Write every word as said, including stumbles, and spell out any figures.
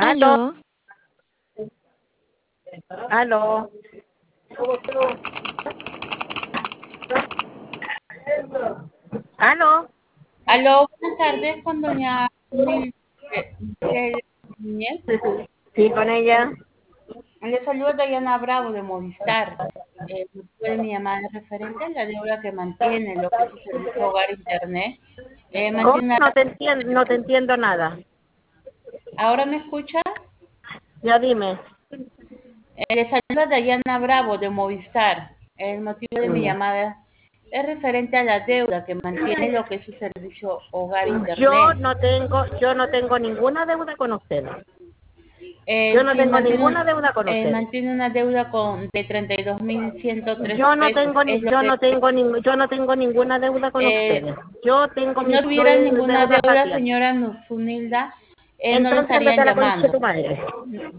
Aló, Aló, aló. Aló. Aló, buenas tardes con doña Mil- eh, Michelle Núñez. Sí, con ella. Le saluda Dayana Bravo de Movistar. Eh, el motivo de mi llamada es referente a la deuda que mantiene lo que es su servicio hogar internet. Eh, ¿Cómo? mantiene una- No te entiendo, no te entiendo nada. ¿Ahora me escucha? Ya dime. Eh, le saluda Dayana Bravo de Movistar. El motivo de mi llamada es referente a la deuda que mantiene lo que es su servicio hogar Yo internet. no tengo, yo no tengo ninguna deuda con ustedes. Eh, Yo no sí, tengo mantiene, ninguna un- deuda con eh, ustedes. mantiene una deuda con, de treinta y dos mil ciento tres Yo no pesos. tengo ni, Es lo yo que, no tengo ni, yo no tengo ninguna deuda con eh, ustedes. Yo tengo si mis no tuviera deu- ninguna deudas a deuda, tiempo. señora Nuzunilda, eh, no le Entonces vete estarían a la concha de llamando. tu madre.